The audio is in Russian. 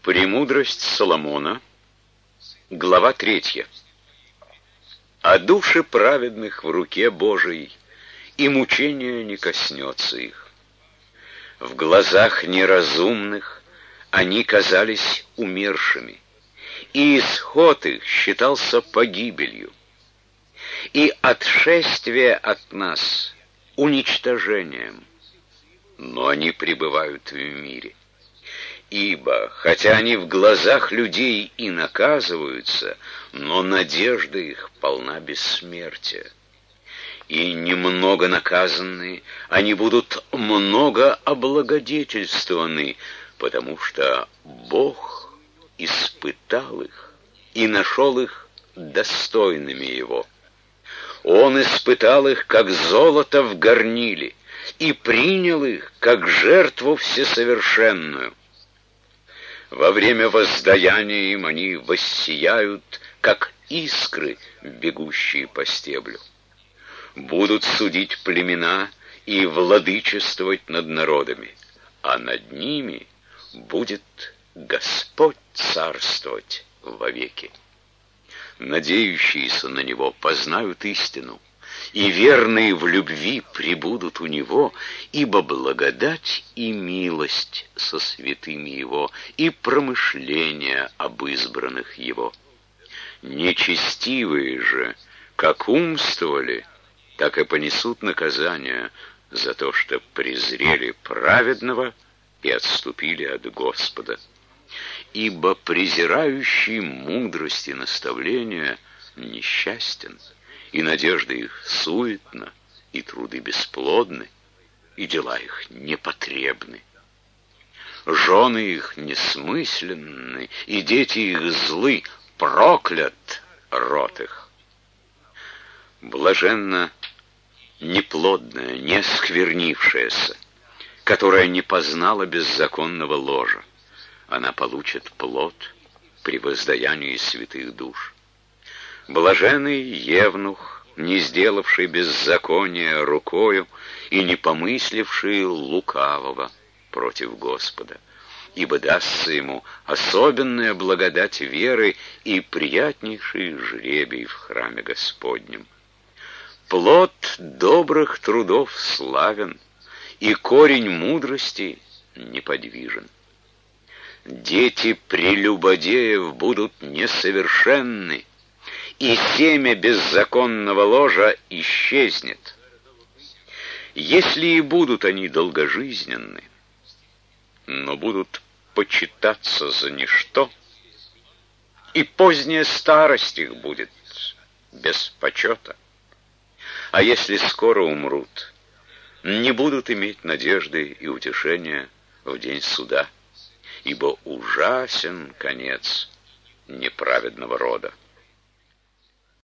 Премудрость Соломона, глава 3. О души праведных в руке Божией, и мучения не коснется их. В глазах неразумных они казались умершими, и исход их считался погибелью, и отшествие от нас уничтожением, но они пребывают в мире. Ибо, хотя они в глазах людей и наказываются, но надежда их полна бессмертия. И немного наказанные, они будут много облагодетельствованы, потому что Бог испытал их и нашел их достойными Его. Он испытал их, как золото в горниле, и принял их, как жертву всесовершенную. Во время воздаяния им они воссияют, как искры, бегущие по стеблю. Будут судить племена и владычествовать над народами, а над ними будет Господь царствовать вовеки. Надеющиеся на Него познают истину, и верные в любви пребудут у Него, ибо благодать и милость со святыми Его, и промышления об избранных Его. Нечестивые же, как умствовали, так и понесут наказание за то, что презрели праведного и отступили от Господа. Ибо презирающий мудрость и наставления несчастен, и надежда их суетна, и труды бесплодны, и дела их непотребны. Жены их несмысленны, и дети их злы, проклят род их. Блаженна неплодная, не сквернившаяся, которая не познала беззаконного ложа. Она получит плод при воздаянии святых душ. Блаженный евнух, не сделавший беззакония рукою и не помысливший лукавого против Господа, ибо дастся ему особенная благодать веры и приятнейший жребий в храме Господнем. Плод добрых трудов славен, и корень мудрости неподвижен. Дети прелюбодеев будут несовершенны, и семя беззаконного ложа исчезнет. Если и будут они долгожизненны, но будут почитаться за ничто, и поздняя старость их будет без почета. А если скоро умрут, не будут иметь надежды и утешения в день суда, ибо ужасен конец неправедного рода.